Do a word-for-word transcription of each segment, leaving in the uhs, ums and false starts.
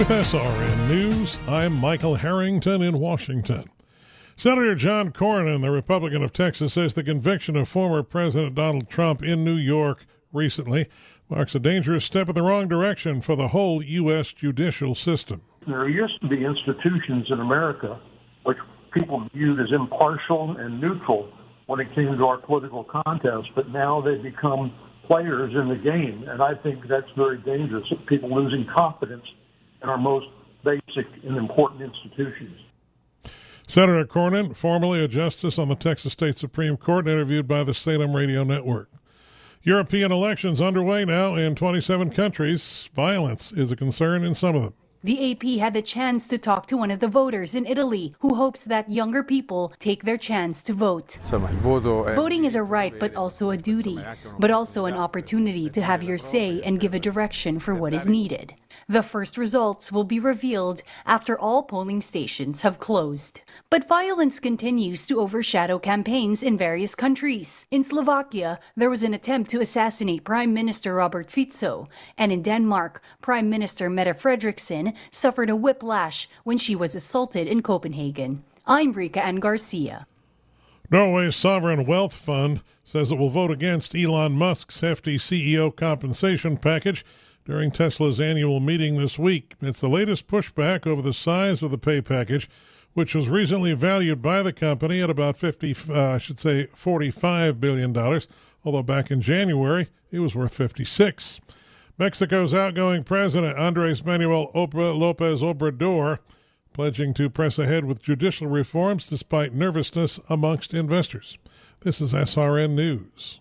With S R N News, I'm Michael Harrington in Washington. Senator John Cornyn, the Republican of Texas, says the conviction of former President Donald Trump in New York recently marks a dangerous step in the wrong direction for the whole U S judicial system. There used to be institutions in America which people viewed as impartial and neutral when it came to our political contest, but now they've become players in the game, and I think that's very dangerous, people losing confidence in our most basic and important institutions. Senator Cornyn, formerly a justice on the Texas State Supreme Court, interviewed by the Salem Radio Network. European elections underway now in twenty-seven countries. Violence is a concern in some of them. The A P had the chance to talk to one of the voters in Italy who hopes that younger people take their chance to vote. Voting is a right but also a duty, but also an opportunity to have your say and give a direction for what is needed. The first results will be revealed after all polling stations have closed. But violence continues to overshadow campaigns in various countries. In Slovakia, there was an attempt to assassinate Prime Minister Robert Fico, and in Denmark, Prime Minister Mette Frederiksen suffered a whiplash when she was assaulted in Copenhagen. I'm Rika Ann Garcia. Norway's Sovereign Wealth Fund says it will vote against Elon Musk's hefty C E O compensation package during Tesla's annual meeting this week. It's the latest pushback over the size of the pay package, which was recently valued by the company at about fifty, uh, I should say, forty-five billion dollars, although back in January it was worth fifty-six. Mexico's outgoing president, Andrés Manuel López Obrador, pledging to press ahead with judicial reforms despite nervousness amongst investors. This is S R N News.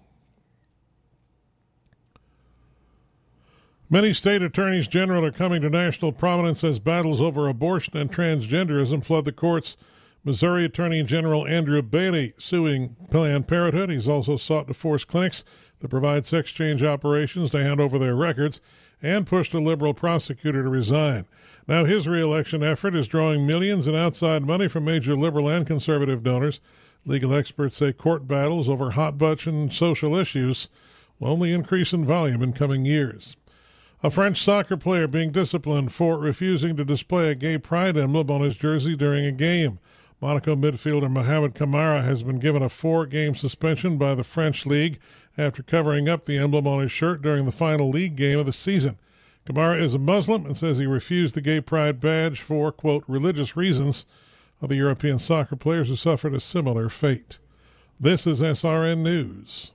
Many state attorneys general are coming to national prominence as battles over abortion and transgenderism flood the courts. Missouri Attorney General Andrew Bailey suing Planned Parenthood. He's also sought to force clinics that provide sex change operations to hand over their records and pushed a liberal prosecutor to resign. Now his reelection effort is drawing millions in outside money from major liberal and conservative donors. Legal experts say court battles over hot-button social issues will only increase in volume in coming years. A French soccer player being disciplined for refusing to display a gay pride emblem on his jersey during a game. Monaco midfielder Mohamed Kamara has been given a four-game suspension by the French League after covering up the emblem on his shirt during the final league game of the season. Kamara is a Muslim and says he refused the gay pride badge for, quote, religious reasons. Other European soccer players who suffered a similar fate. This is S R N News.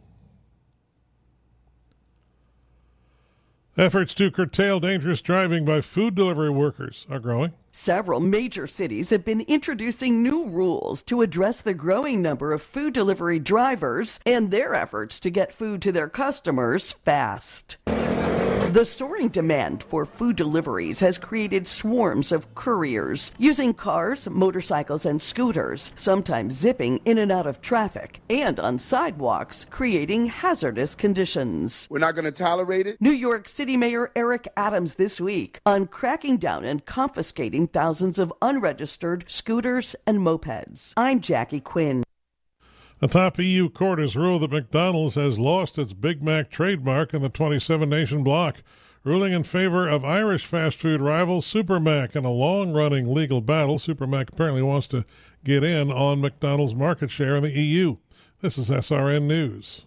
Efforts to curtail dangerous driving by food delivery workers are growing. Several major cities have been introducing new rules to address the growing number of food delivery drivers and their efforts to get food to their customers fast. The soaring demand for food deliveries has created swarms of couriers using cars, motorcycles, and scooters, sometimes zipping in and out of traffic, and on sidewalks, creating hazardous conditions. We're not going to tolerate it. New York City Mayor Eric Adams this week on cracking down and confiscating thousands of unregistered scooters and mopeds. I'm Jackie Quinn. A top E U court has ruled that McDonald's has lost its Big Mac trademark in the twenty-seven nation bloc, ruling in favor of Irish fast food rival Supermac in a long-running legal battle. Supermac apparently wants to get in on McDonald's market share in the E U. This is S R N News.